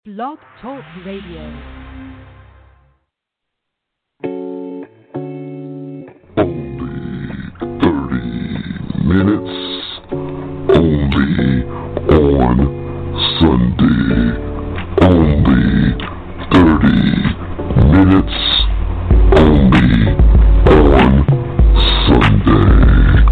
Blog Talk Radio. Minutes only on Sunday. Only 30 minutes only on Sunday.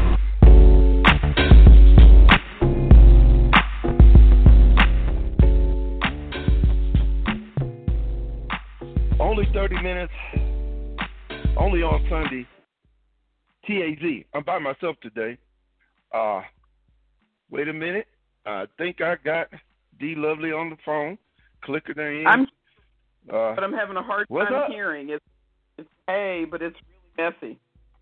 Only 30 minutes, only on Sunday. TAZ. I'm by myself today. Wait a minute. I think I got D Lovely on the phone. Clicker there in. But I'm having a hard what's time up? hearing. It's A, but it's really messy.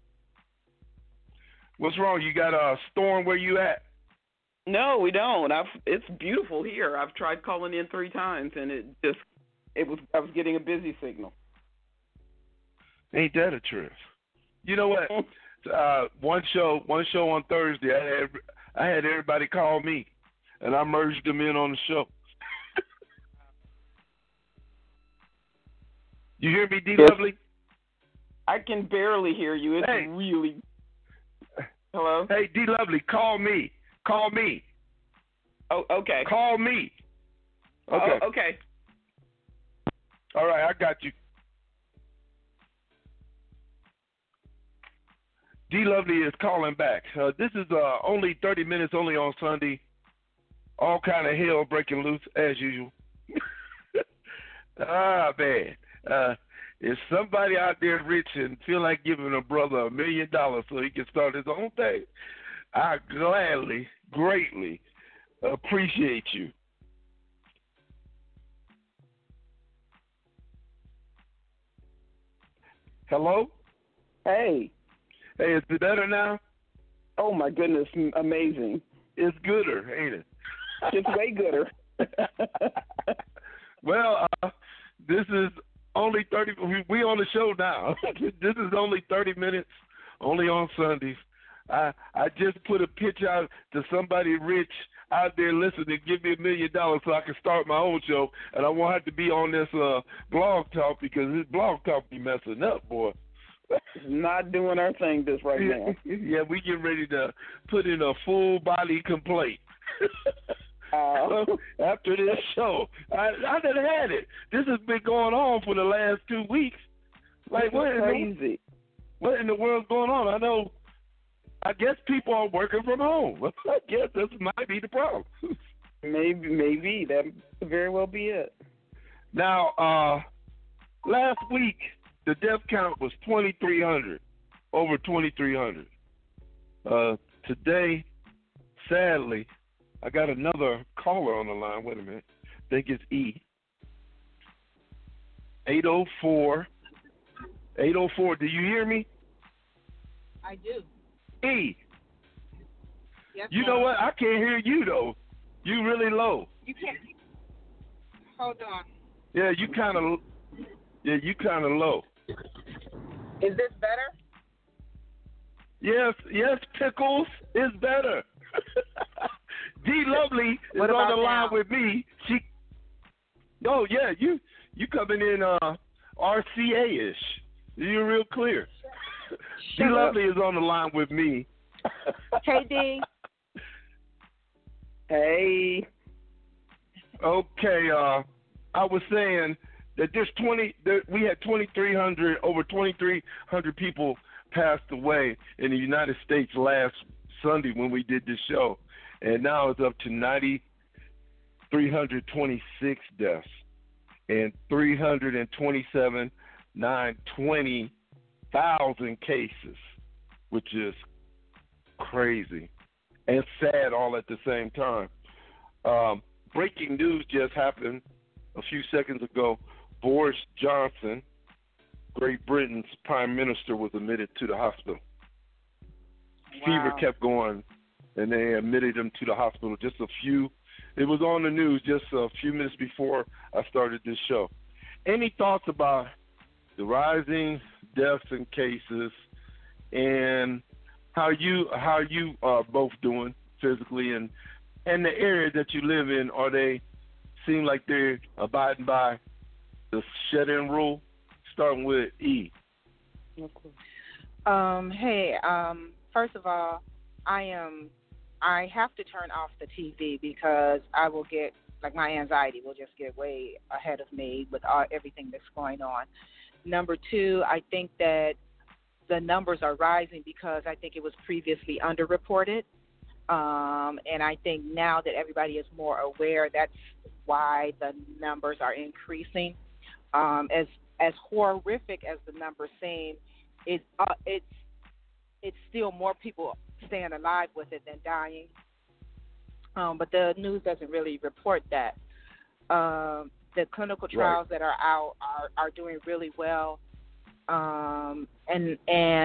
What's wrong? You got a storm where you at? No, we don't. It's beautiful here. I've tried calling in 3 times, and I was getting a busy signal. Ain't that a trip? You know what? One show on Thursday, I had everybody call me, and I merged them in on the show. You hear me, D Lovely? I can barely hear you. It's really. Hello? Hey, D Lovely, call me. Call me. Oh, okay. Call me. Okay. Oh, okay. All right, I got you. D Lovely is calling back. This is only 30 minutes, only on Sunday. All kind of hell breaking loose as usual. Man. If somebody out there rich and feel like giving a brother $1 million so he can start his own thing, I gladly, greatly appreciate you. Hello? Hey. Hey, is it better now? Oh, my goodness. Amazing. It's gooder, ain't it? It's way gooder. Well, this is only 30. We on the show now. This is only 30 minutes, only on Sundays. I just put a pitch out to somebody rich out there listening. Give me $1 million so I can start my own show, and I won't have to be on this blog talk because this blog talk be messing up, boy. Not doing our thing this right now. Yeah, we get ready to put in a full body complaint. So after this show, I done had it. This has been going on for the last 2 weeks. Like, crazy. What in the world's going on? I guess people are working from home. I guess this might be the problem. Maybe. That could very well be it. Now, last week, the death count was 2,300, over 2,300. Today, sadly, I got another caller on the line. Wait a minute. I think it's E. 804. 804. Do you hear me? I do. E. Yes, you know what? I can't hear you, though. You really low. You can't. Hold on. Yeah, you kind of low. Is this better? Yes, Pickles is better. D Lovely is what on the line now? with me. You coming in RCA-ish. You're real clear. D Lovely is on the line with me. Hey, D. Hey. Okay, I was saying that we had 2,300, over 2,300 people passed away in the United States last Sunday when we did this show, and now it's up to 9,326 deaths and 327,920,000 cases, which is crazy and sad all at the same time. Breaking news just happened a few seconds ago. Boris Johnson, Great Britain's prime minister, was admitted to the hospital. Wow. Fever kept going, and they admitted him to the hospital it was on the news just a few minutes before I started this show. Any thoughts about the rising deaths and cases and how you are both doing physically and the area that you live in? Are they seem like they're abiding by the shut-in rule? Starting with E. First of all, I have to turn off the TV because I will get, like, my anxiety will just get way ahead of me with everything that's going on. Number two, I think that the numbers are rising because I think it was previously underreported. And I think now that everybody is more aware, that's why the numbers are increasing. As horrific as the numbers seem, it's still more people staying alive with it than dying. But the news doesn't really report that. The clinical trials that are out are doing really well. And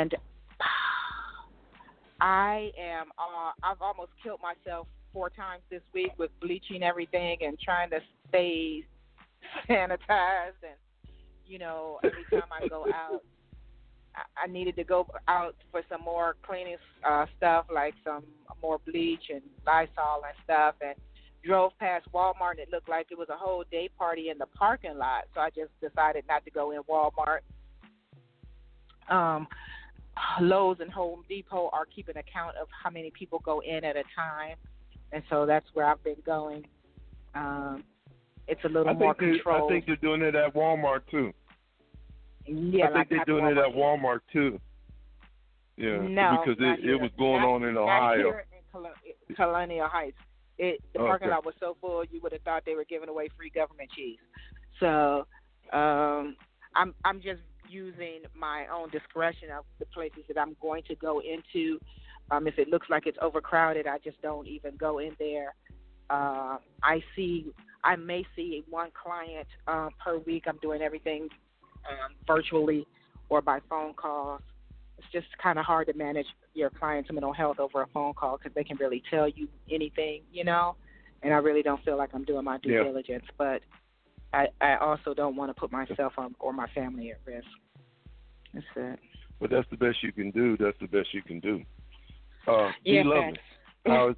I've almost killed myself 4 times this week with bleaching everything and trying to stay sanitized. And, every time I go out, I needed to go out for some more cleaning stuff, like some more bleach and Lysol and stuff, and drove past Walmart, and it looked like it was a whole day party in the parking lot, so I just decided not to go in Walmart. Lowe's and Home Depot are keeping account of how many people go in at a time, and so that's where I've been going. It's a little more controlled. I think they're doing it at Walmart, too. Yeah, I think they're doing it at Walmart, too. Yeah, no, because it was going on in Ohio. Here in Colonial Heights. The parking lot was so full you would have thought they were giving away free government cheese. So I'm just using my own discretion of the places that I'm going to go into. If it looks like it's overcrowded, I just don't even go in there. I may see one client per week. I'm doing everything virtually or by phone calls. It's just kind of hard to manage your client's mental health over a phone call because they can really tell you anything, and I really don't feel like I'm doing my due diligence. But I also don't want to put myself or my family at risk. That's it. But that's the best you can do. That's the best you can do. Yeah, lovely. How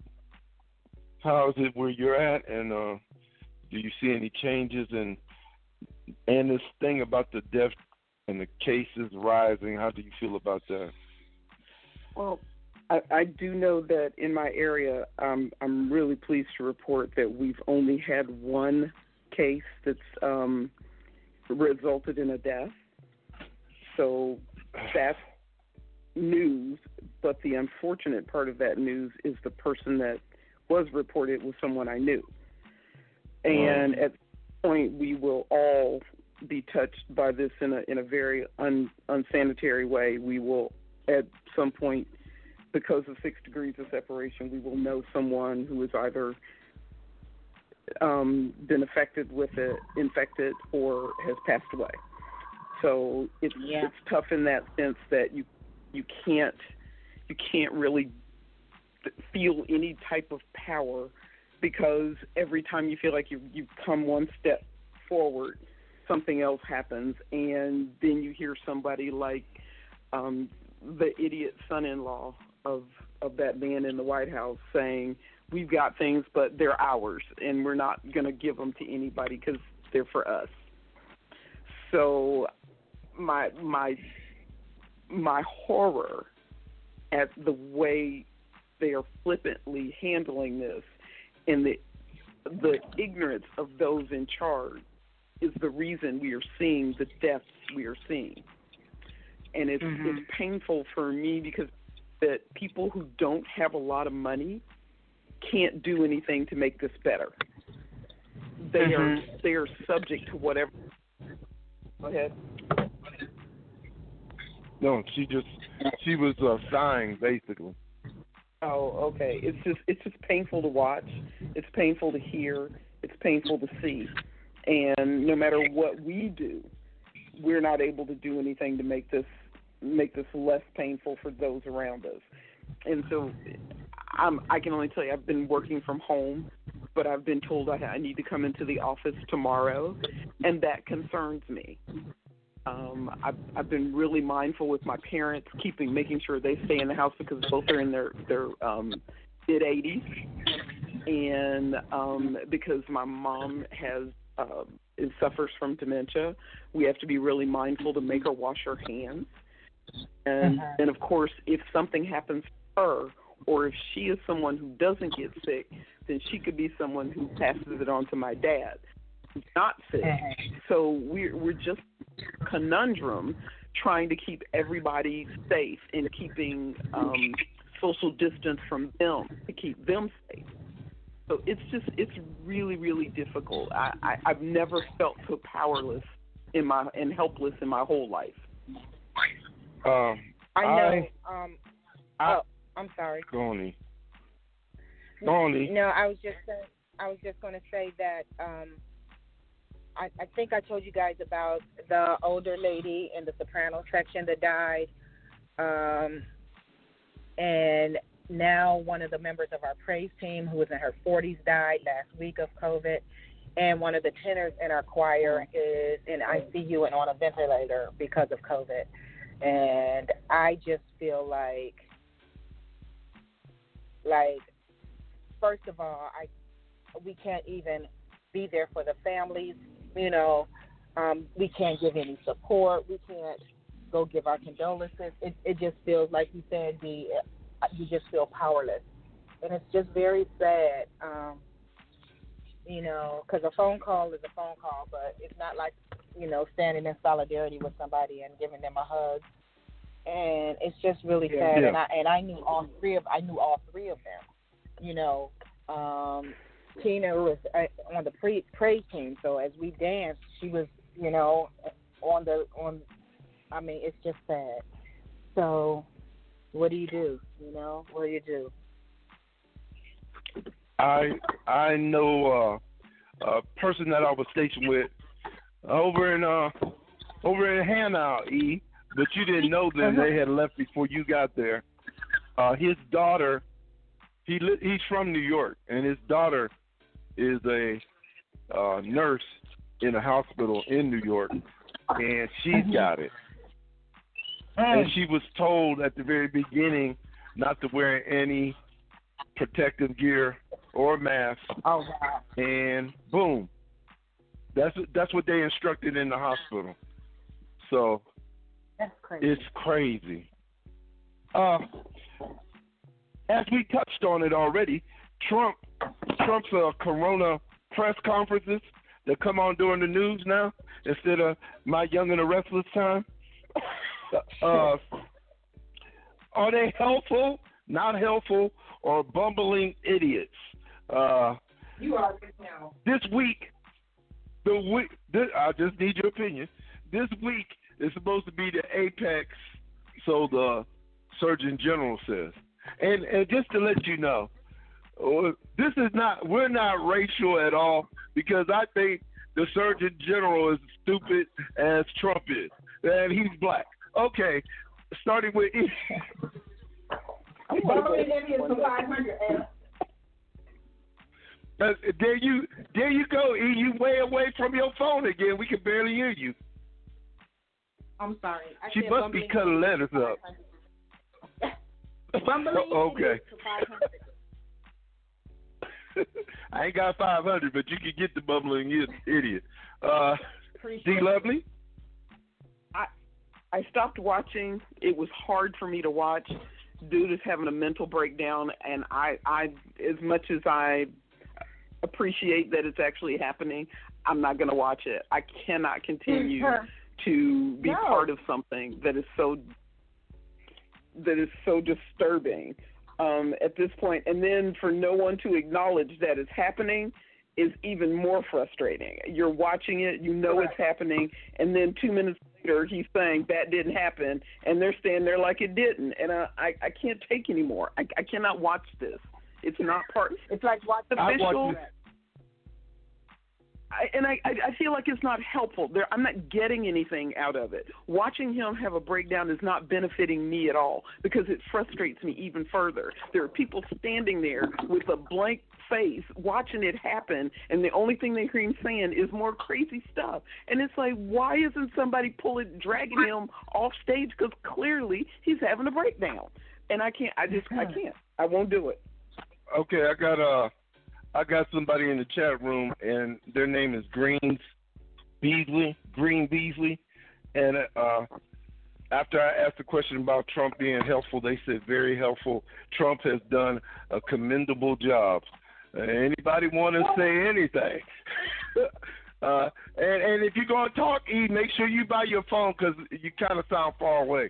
is it where you're at? And do you see any changes and this thing about the death and the cases rising? How do you feel about that? Well, I do know that in my area, I'm really pleased to report that we've only had one case that's resulted in a death. So that's news, but the unfortunate part of that news is the person that was reported was someone I knew. And at this point, we will all be touched by this in a very unsanitary way. We will, at some point, because of 6 degrees of separation, we will know someone who has either been affected with it, infected, or has passed away. So it's tough in that sense that you can't really feel any type of power, because every time you feel like you've come one step forward, something else happens, and then you hear somebody like the idiot son-in-law of that man in the White House saying, "We've got things, but they're ours, and we're not going to give them to anybody because they're for us." So my horror at the way they are flippantly handling this and the ignorance of those in charge is the reason we are seeing the deaths we are seeing. And it's painful for me because that people who don't have a lot of money can't do anything to make this better. They are subject to whatever. Go ahead. No, she was sighing basically. Oh, okay. It's just painful to watch. It's painful to hear. It's painful to see. And no matter what we do, we're not able to do anything to make this less painful for those around us. And so I can only tell you I've been working from home, but I've been told I need to come into the office tomorrow, and that concerns me. I've been really mindful with my parents, making sure they stay in the house because both are in their mid-80s, and because my mom suffers from dementia, we have to be really mindful to make her wash her hands. And of course, if something happens to her, or if she is someone who doesn't get sick, then she could be someone who passes it on to my dad, who's not sick. So we're just conundrum trying to keep everybody safe and keeping social distance from them to keep them safe. So it's really, really difficult. I've never felt so powerless and helpless in my whole life. I know. I'm sorry. Go on. No, I was just going to say that I think I told you guys about the older lady in the soprano section that died, and now one of the members of our praise team who was in her 40s died last week of COVID, and one of the tenors in our choir is in ICU and on a ventilator because of COVID. And I just feel like first of all, we can't even be there for the families. We can't give any support. We can't go give our condolences. It just feels like you said, you just feel powerless, and it's just very sad. Because a phone call is a phone call, but it's not like standing in solidarity with somebody and giving them a hug. And it's just really sad. Yeah. And I knew all three of them. Tina was on the praise team, so as we danced, she was, it's just sad. So what do you do? What do you do? I know a person that I was stationed with over in Hanau, E, but you didn't know them. They had left before you got there. His daughter, he's from New York, and his daughter is a nurse in a hospital in New York, and she's got it. And she was told at the very beginning not to wear any protective gear or mask. Oh, wow. And boom, that's what they instructed in the hospital. So that's crazy. It's crazy. As we touched on it already, Trump's Corona press conferences that come on during the news now instead of My Young and the Restless Time. Are they helpful, not helpful, or bumbling idiots? You are now. This week, I just need your opinion. This week is supposed to be the apex, so the Surgeon General says. And just to let you know, we're not racial at all, because I think the Surgeon General is stupid as Trump is, and he's black. Okay, starting with E. Bumbling idiots for 500. There you go, E. You way away from your phone again. We can barely hear you. I'm sorry. She must be cutting letters up. Bumbling okay. idiots for 500. I ain't got 500, but you can get the bumbling idiot. D. Lovely? I stopped watching. It was hard for me to watch. Dude is having a mental breakdown, and I as much as I appreciate that it's actually happening, I'm not going to watch it. I cannot continue to be part of something that is so disturbing at this point. And then for no one to acknowledge that it's happening is even more frustrating. You're watching it, you know it's happening, and then 2 minutes later he's saying that didn't happen, and they're standing there like it didn't. And I can't take anymore. I cannot watch this. It's not part. It's like watching official. I feel like it's not helpful. I'm not getting anything out of it. Watching him have a breakdown is not benefiting me at all, because it frustrates me even further. There are people standing there with a blank face watching it happen, and the only thing they hear him saying is more crazy stuff. And it's like, why isn't somebody dragging him off stage? Because clearly he's having a breakdown. And I can't. I can't. I won't do it. Okay, I got I got somebody in the chat room, and their name is Green Beasley, and after I asked the question about Trump being helpful, they said very helpful. Trump has done a commendable job. Anybody want to say anything? And if you're going to talk, E, make sure you buy your phone because you kind of sound far away.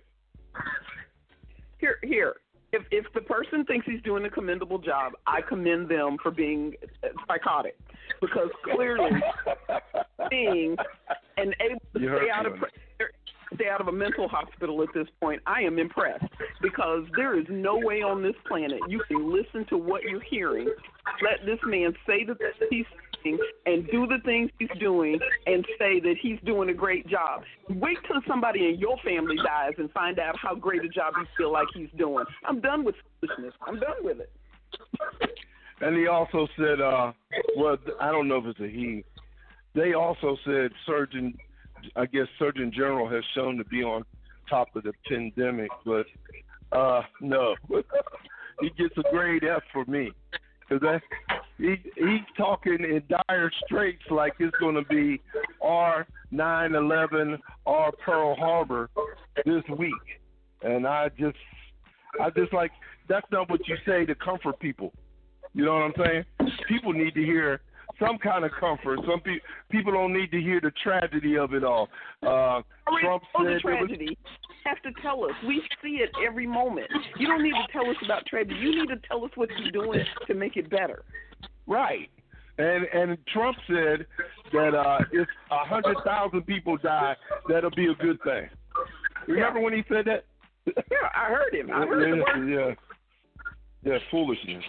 Here. If the person thinks he's doing a commendable job, I commend them for being psychotic, because clearly being and able to stay out of a mental hospital at this point, I am impressed, because there is no way on this planet you can listen to what you're hearing, let this man say the things he's saying and do the things he's doing and say that he's doing a great job. Wait till somebody in your family dies and find out how great a job you feel like he's doing. I'm done with foolishness. I'm done with it. And he also said, well, I don't know if it's a he. They also said Surgeon General has shown to be on top of the pandemic, but no. He gets a grade F for me. Because he's talking in dire straits like it's going to be our 9/11 or Pearl Harbor this week. And I just like, that's not what you say to comfort people. You know what I'm saying? People need to hear some kind of comfort. Some people don't need to hear the tragedy of it all. Trump said the tragedy. You have to tell us. We see it every moment. You don't need to tell us about tragedy. You need to tell us what you're doing to make it better. Right. And Trump said that if 100,000 people die, that'll be a good thing. Remember when he said that? Yeah, I heard him. I heard the word. Yeah, foolishness.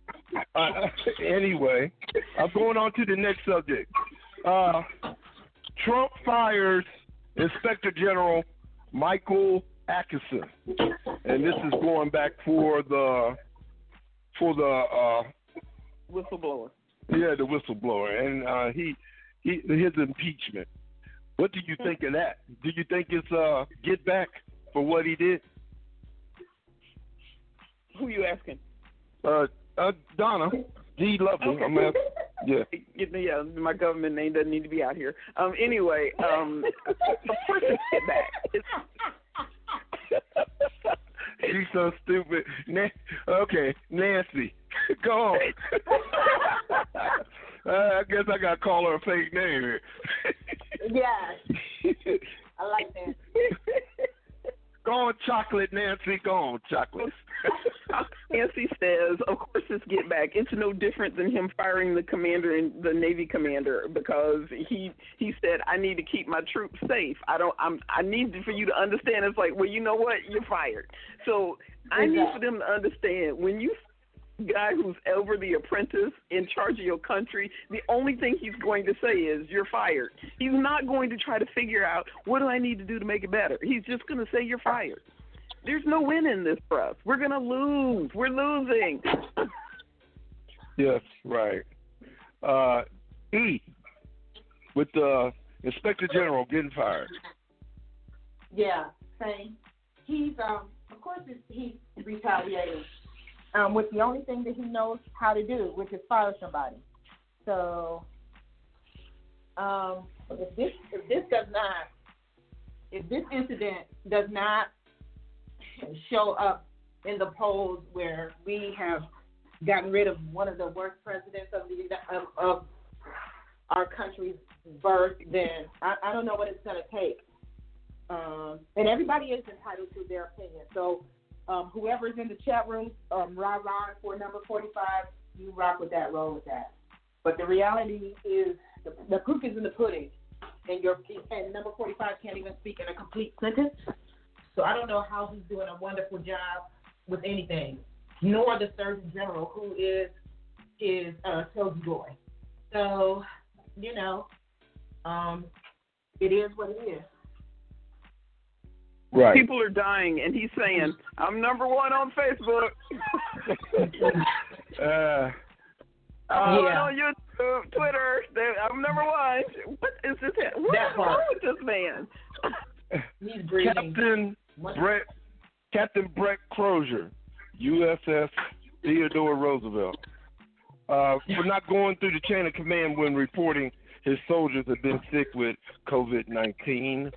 Anyway, I'm going on to the next subject. Trump fires Inspector General Michael Atkinson, and this is going back for the whistleblower. Yeah, the whistleblower, and his impeachment. What do you think of that? Do you think it's get back for what he did? Who you asking? Donna. D. Lovely. Okay. Yeah, my government name doesn't need to be out here. Anyway, of course it's get back. She's so stupid. Okay, Nancy, go on. I guess I got to call her a fake name here. Yeah, I like that. Go on, Chocolate Nancy. Go on, Chocolate. Nancy says, of course it's get back. It's no different than him firing the commander and the Navy commander, because he said, I need to keep my troops safe. I need for you to understand. It's like, well, you know what? You're fired. So I need for them to understand, when you guy who's over The Apprentice in charge of your country, the only thing he's going to say is you're fired. He's not going to try to figure out, what do I need to do to make it better? He's just going to say you're fired. There's no win in this for us. We're going to lose. We're losing. Yes, right. E, with the Inspector General getting fired. Yeah, same. He's, of course, he's retaliating with the only thing that he knows how to do, which is fire somebody. So, if this incident does not show up in the polls where we have gotten rid of one of the worst presidents of our country's birth, then I don't know what it's going to take. And everybody is entitled to their opinion. So whoever's in the chat room, rah for number 45, you rock with that, roll with that. But the reality is the proof is in the pudding, and number 45 can't even speak in a complete sentence. So I don't know how he's doing a wonderful job with anything, nor the Surgeon General, who is his chosen boy. So, it is what it is. Right. People are dying, and he's saying, I'm number one on Facebook. On YouTube, Twitter, I'm number one. What is this? What's wrong with this man? He's breathing. Captain Brett Crozier, USS Theodore Roosevelt. for not going through the chain of command when reporting his soldiers have been sick with COVID-19.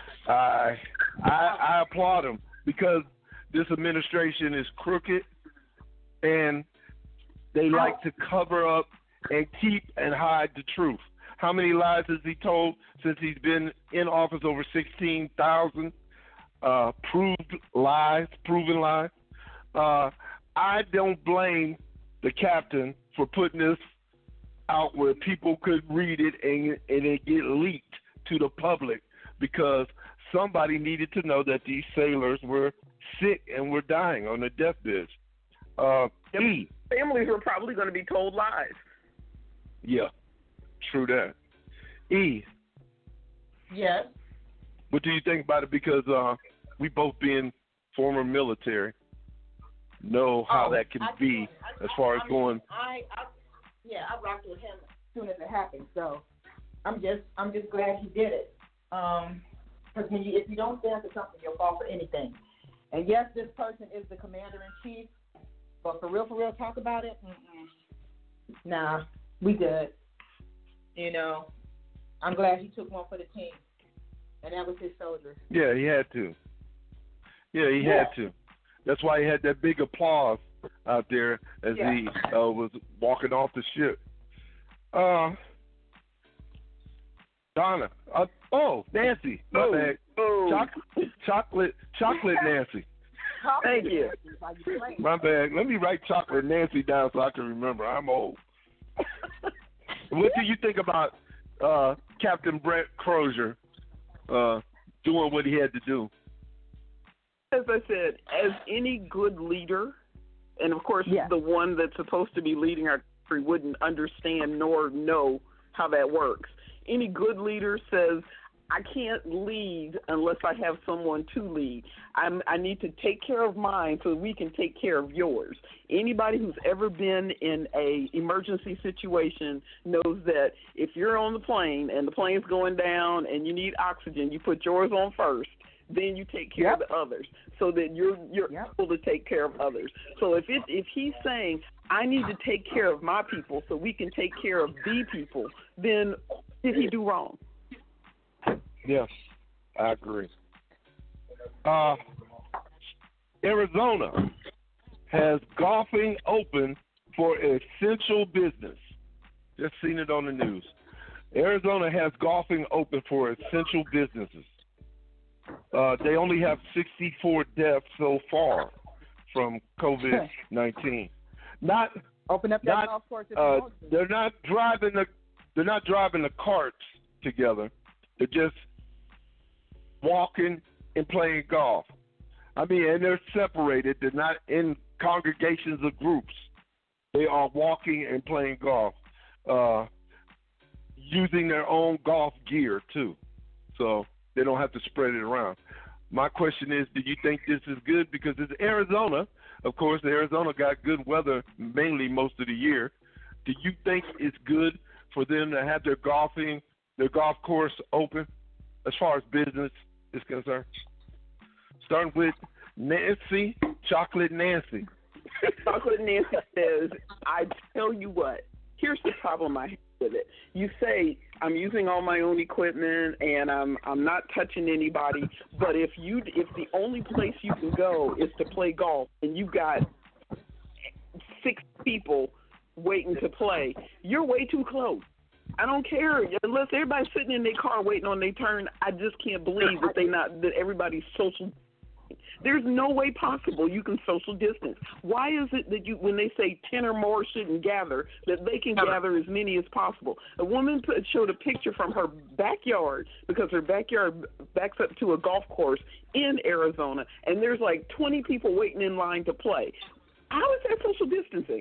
I applaud him because this administration is crooked and they like to cover up and keep and hide the truth. How many lies has he told since he's been in office? Over 16,000 proven lies. I don't blame the captain for putting this out where people could read it and it get leaked to the public because somebody needed to know that these sailors were sick and were dying on their deathbeds. Families were probably going to be told lies. Yeah, true that. Yes. What do you think about it? Because we both being former military know how that can be as far as going. I rocked with him as soon as it happened. So I'm just glad he did it. Because if you don't stand for something, you'll fall for anything. And yes, this person is the commander in chief, but for real, talk about it. Nah, we good. You know, I'm glad he took one for the team, and that was his soldiers. Yeah, he had to. He had to. That's why he had that big applause out there as he was walking off the ship. Donna. Nancy. My bad. Chocolate Nancy. Thank you. My bad. Let me write Chocolate Nancy down so I can remember. I'm old. What do you think about Captain Brett Crozier doing what he had to do? As I said, as any good leader, and of course the one that's supposed to be leading our country wouldn't understand nor know how that works. Any good leader says, I can't lead unless I have someone to lead. I need to take care of mine so we can take care of yours. Anybody who's ever been in a emergency situation knows that if you're on the plane and the plane's going down and you need oxygen, you put yours on first. Then you take care of the others, so that you're able to take care of others. So if he's saying I need to take care of my people so we can take care of the people, then did he do wrong? Yes, I agree. Arizona has golfing open for essential business. Just seen it on the news. Arizona has golfing open for essential businesses. They only have 64 deaths so far from COVID-19. Not open up that golf course. They're not driving the carts together. They're just walking and playing golf. I mean, and they're separated. They're not in congregations or groups. They are walking and playing golf, using their own golf gear too. So they don't have to spread it around. My question is, do you think this is good? Because it's Arizona. Of course, Arizona got good weather mainly most of the year. Do you think it's good for them to have their golf course open as far as business is concerned? Starting with Nancy, Chocolate Nancy. Chocolate Nancy says, I tell you what, here's the problem I have with it. You say, I'm using all my own equipment and I'm not touching anybody, but if the only place you can go is to play golf and you've got 6 people waiting to play, you're way too close. I don't care. Unless everybody's sitting in their car waiting on their turn, I just can't believe that everybody's social. There's no way possible you can social distance. Why is it that when they say 10 or more shouldn't gather, that they can gather as many as possible? A woman showed a picture from her backyard because her backyard backs up to a golf course in Arizona, and there's like 20 people waiting in line to play. How is that social distancing?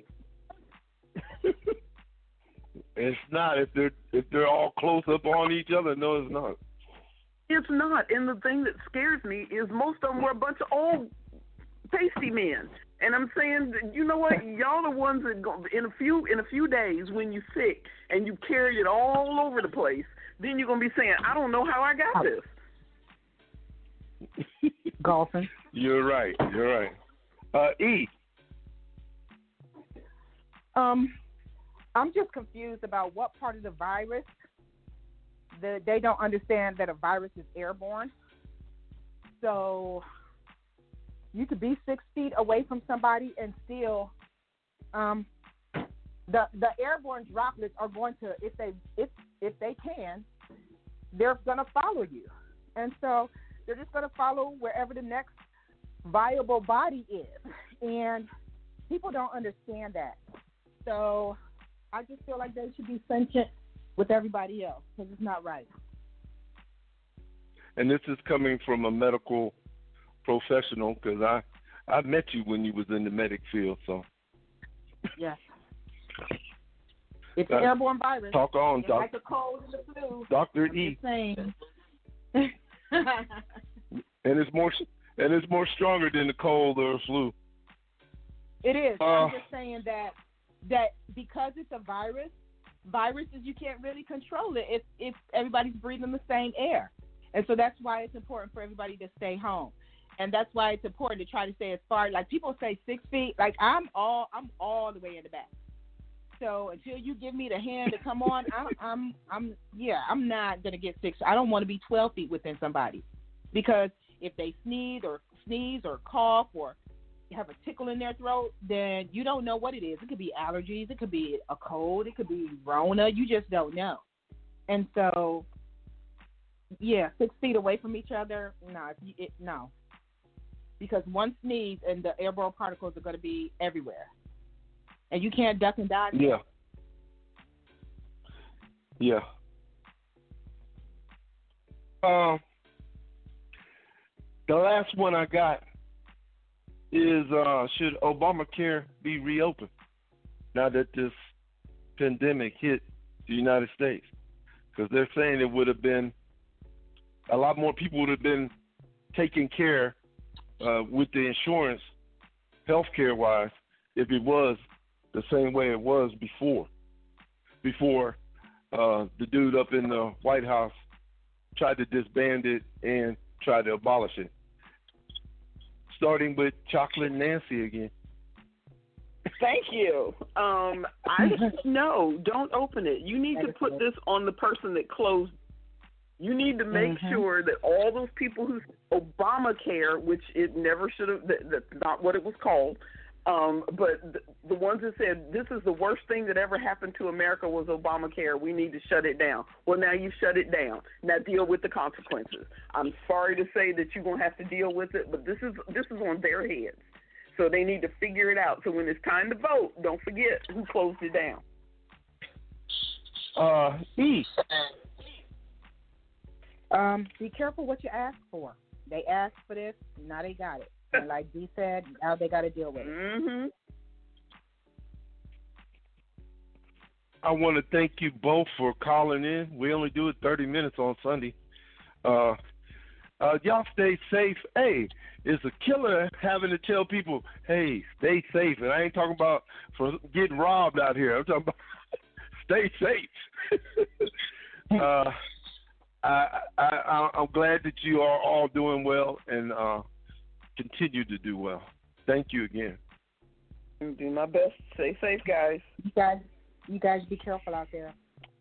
It's not if they're all close up on each other. No, it's not. It's not. And the thing that scares me is most of them were a bunch of old, pasty men. And I'm saying, you know what? Y'all are ones that go, in a few days when you're sick and you carry it all over the place, then you're gonna be saying, I don't know how I got this. Golfing. You're right. I'm just confused about what part of the virus they don't understand that a virus is airborne. So you could be 6 feet away from somebody and still, the airborne droplets are going to, if they can, they're going to follow you, and so they're just going to follow wherever the next viable body is, and people don't understand that. So I just feel like they should be sentient with everybody else because it's not right. And this is coming from a medical professional because I met you when you was in the medic field. So yes, it's an airborne virus. Talk on, it's like a cold and the flu. Dr. I'm E. just saying. And it's more stronger than the cold or flu. It is. I'm just saying that because it's a virus, viruses you can't really control it if everybody's breathing the same air, and so that's why it's important for everybody to stay home, and that's why it's important to try to stay as far. Like people say 6 feet. Like I'm all the way in the back. So until you give me the hand to come on, I'm not gonna get 6. I don't want to be 12 feet within somebody, because if they sneeze or cough or have a tickle in their throat, then you don't know what it is. It could be allergies, it could be a cold, it could be Rona. You just don't know. And so, 6 feet away from each other, no, because one sneeze and the airborne particles are going to be everywhere, and you can't duck and dodge. Yeah. The last one I got is should Obamacare be reopened now that this pandemic hit the United States? Because they're saying it would have been a lot more people would have been taken care with the insurance, healthcare wise, if it was the same way it was before the dude up in the White House tried to disband it and tried to abolish it. Starting with Chocolate Nancy again. Thank you. No, don't open it. You need to put this on the person that closed. You need to make sure that all those people who Obamacare, which it never should have, that's not what it was called, but the ones that said this is the worst thing that ever happened to America was Obamacare, we need to shut it down. Well, now you shut it down. Now deal with the consequences. I'm sorry to say that you're going to have to deal with it, but this is on their heads. So they need to figure it out. So when it's time to vote, don't forget who closed it down. Be careful what you ask for. They asked for this, now they got it. And like Dee said, now they got to deal with it. I want to thank you both for calling in. We only do it 30 minutes on Sunday. Y'all stay safe. Hey, it's a killer having to tell people, hey, stay safe. And I ain't talking about for getting robbed out here. I'm talking about stay safe. I'm glad that you are all doing well and continue to do well. Thank you again. I'll do my best. Stay safe, guys. You guys be careful out there.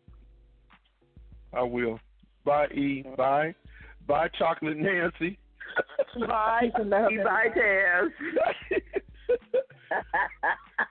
I will. Bye, E. Bye. Bye, Chocolate Nancy. Bye. Bye, Taz.